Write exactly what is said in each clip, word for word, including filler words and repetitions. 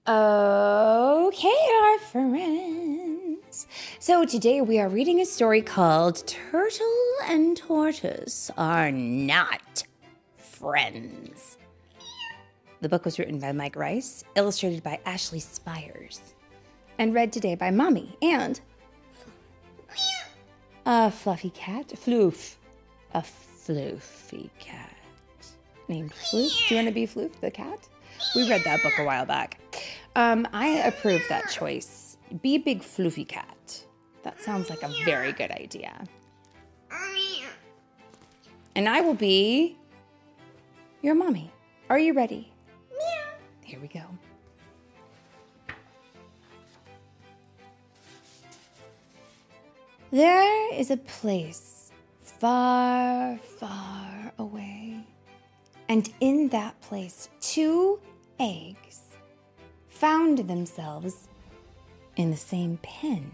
Okay, our friends. So today we are reading a story called Turtle and Tortoise Are Not Friends. The book was written by Mike Rice, illustrated by Ashley Spires, and read today by Mommy and a fluffy cat, Floof. A floofy cat named Floof. Do you want to be Floof the cat? We read that book a while back. Um, I approve that choice. Be a big floofy cat. That sounds like a very good idea. And I will be your mommy. Are you ready? Here we go. There is a place far, far away. And in that place, two eggs found themselves in the same pen.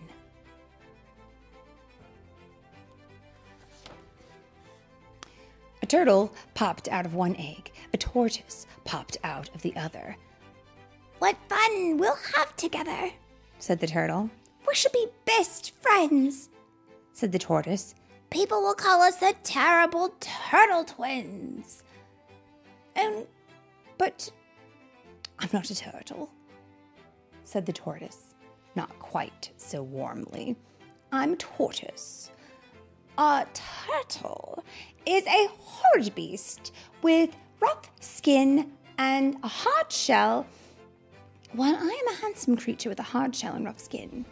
A turtle popped out of one egg. A tortoise popped out of the other. "What fun we'll have together," said the turtle. "We should be best friends," said the tortoise. "People will call us the terrible turtle twins." Um, but I'm not a turtle, said the tortoise, not quite so warmly. "I'm a tortoise. A turtle is a hard beast with rough skin and a hard shell, while I am a handsome creature with a hard shell and rough skin."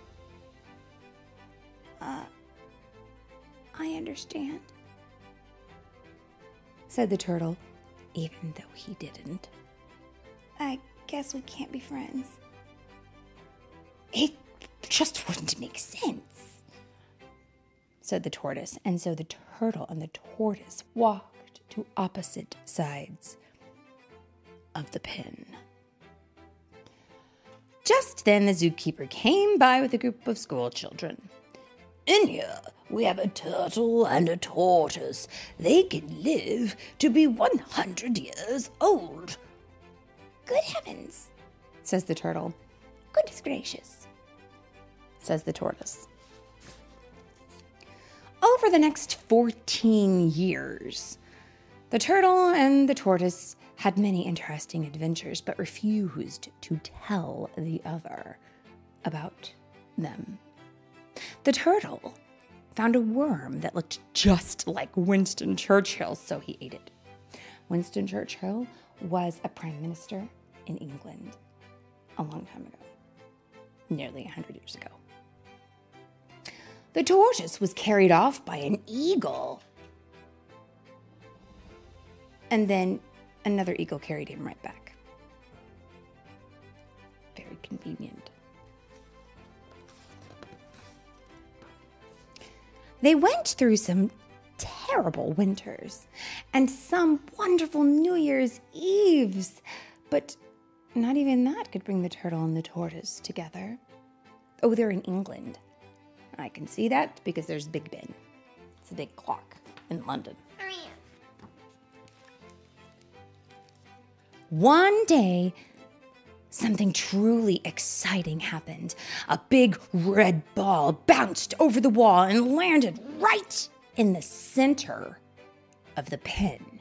Uh, I understand, said the turtle, even though he didn't. "I guess we can't be friends." "It just wouldn't make sense," said the tortoise. And so the turtle and the tortoise walked to opposite sides of the pen. Just then the zookeeper came by with a group of school children. "In here we have a turtle and a tortoise. They can live to be one hundred years old." "Good heavens," says the turtle. "Goodness gracious," says the tortoise. Over the next fourteen years, the turtle and the tortoise had many interesting adventures, but refused to tell the other about them. The turtle found a worm that looked just like Winston Churchill, so he ate it. Winston Churchill was a prime minister in England a long time ago, nearly one hundred years ago. The tortoise was carried off by an eagle, and then another eagle carried him right back. Very convenient. They went through some terrible winters and some wonderful New Year's Eves, but not even that could bring the turtle and the tortoise together. Oh, they're in England. I can see that because there's Big Ben. It's a big clock in London. One day, something truly exciting happened. A big red ball bounced over the wall and landed right in the center of the pen.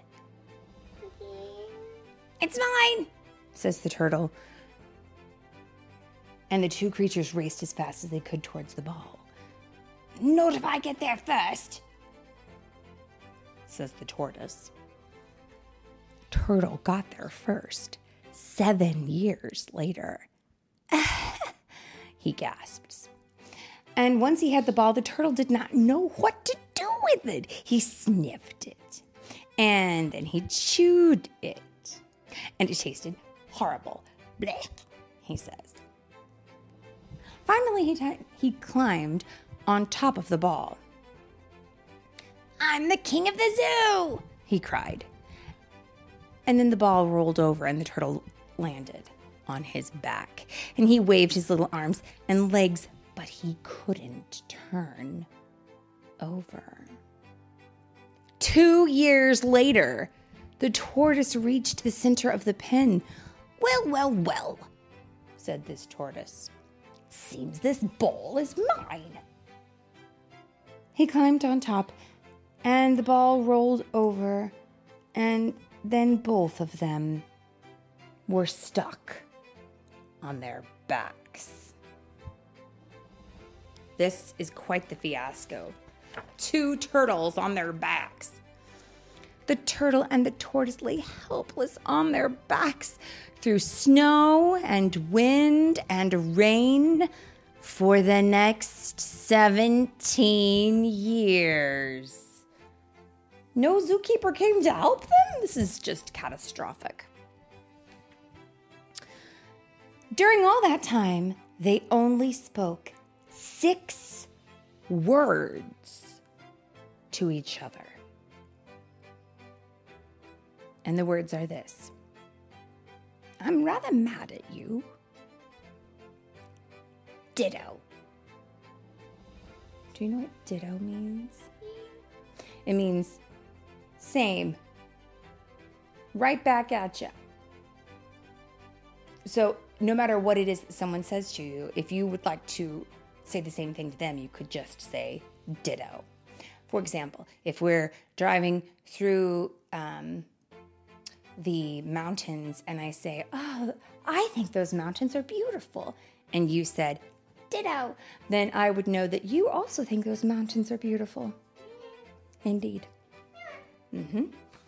"It's mine," says the turtle. And the two creatures raced as fast as they could towards the ball. "Not if I get there first," says the tortoise. Turtle got there first. Seven years later. He gasps. And once he had the ball, the turtle did not know what to do with it. He sniffed it. And then he chewed it. And it tasted horrible. "Blech," he says. Finally, he, t- he climbed on top of the ball. "I'm the king of the zoo," he cried. And then the ball rolled over and the turtle landed on his back. And he waved his little arms and legs, but he couldn't turn over. Two years later, the tortoise reached the center of the pen. "Well, well, well," said this tortoise. Seems this ball is mine. He climbed on top, and the ball rolled over, and then both of them were stuck on their backs. This is quite the fiasco. Two turtles on their backs. The turtle and the tortoise lay helpless on their backs through snow and wind and rain for the next seventeen years. No zookeeper came to help them? This is just catastrophic. During all that time, they only spoke six words to each other. And the words are this: I'm rather mad at you. Ditto. Do you know what ditto means? It means same. Right back at you. So no matter what it is that someone says to you, if you would like to say the same thing to them, you could just say ditto. For example, if we're driving through um, the mountains and I say, oh, I think those mountains are beautiful, and you said ditto, then I would know that you also think those mountains are beautiful. Indeed. Mm-hmm.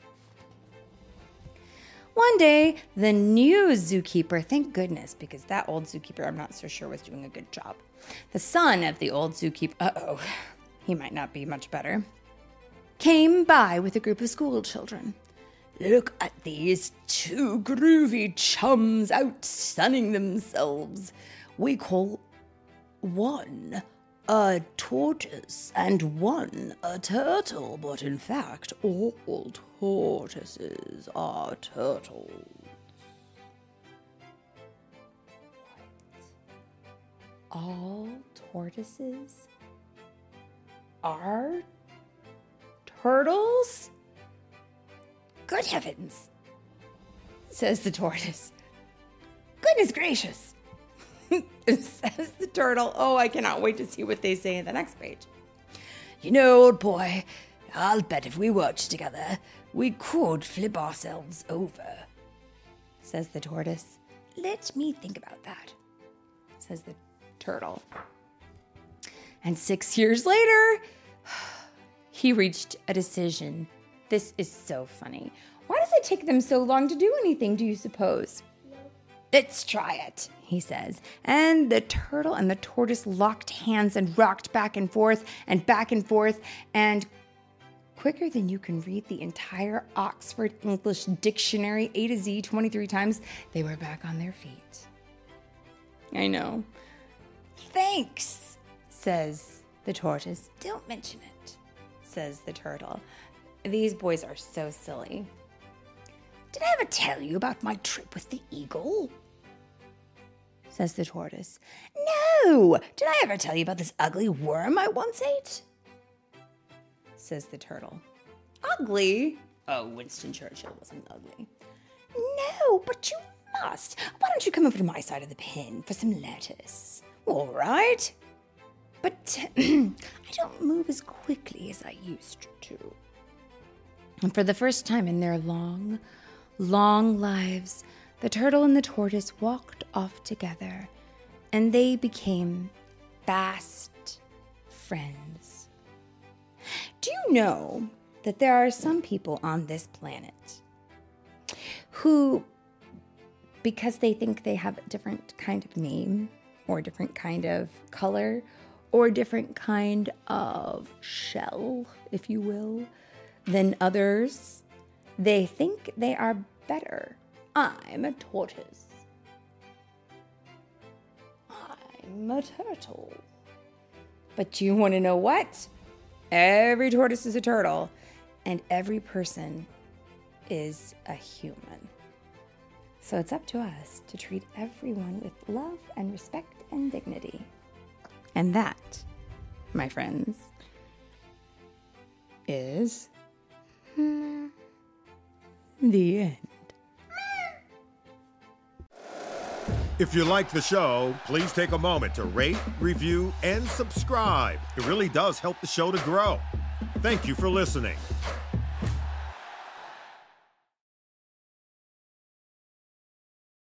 One day, the new zookeeper, thank goodness, because that old zookeeper, I'm not so sure, was doing a good job. The son of the old zookeeper, uh-oh, he might not be much better, came by with a group of school children. Look at these two groovy chums out sunning themselves. We call one a tortoise and one a turtle, but in fact, all tortoises are turtles. What? All tortoises are turtles? Good heavens, says the tortoise. Goodness gracious, says the turtle. Oh, I cannot wait to see what they say in the next page. You know, old boy, I'll bet if we worked together, we could flip ourselves over, says the tortoise. Let me think about that, says the turtle. And six years later, he reached a decision. This is so funny. Why does it take them so long to do anything, do you suppose? No. Let's try it, he says. And the turtle and the tortoise locked hands and rocked back and forth and back and forth. And quicker than you can read the entire Oxford English Dictionary A to Z twenty-three times, they were back on their feet. I know. Thanks, says the tortoise. Don't mention it, says the turtle. These boys are so silly. Did I ever tell you about my trip with the eagle? Says the tortoise. No! Did I ever tell you about this ugly worm I once ate? Says the turtle. Ugly? Oh, Winston Churchill wasn't ugly. No, but you must. Why don't you come over to my side of the pen for some lettuce? All right. But I don't move as quickly as I used to. And for the first time in their long, long lives, the turtle and the tortoise walked off together, and they became fast friends. Do you know that there are some people on this planet who, because they think they have a different kind of name, or a different kind of color, or a different kind of shell, if you will, than others, they think they are better. I'm a tortoise. I'm a turtle. But you want to know what? Every tortoise is a turtle, and every person is a human. So it's up to us to treat everyone with love and respect and dignity. And that, my friends, is the end. If you like the show, please take a moment to rate, review, and subscribe. It really does help the show to grow. Thank you for listening.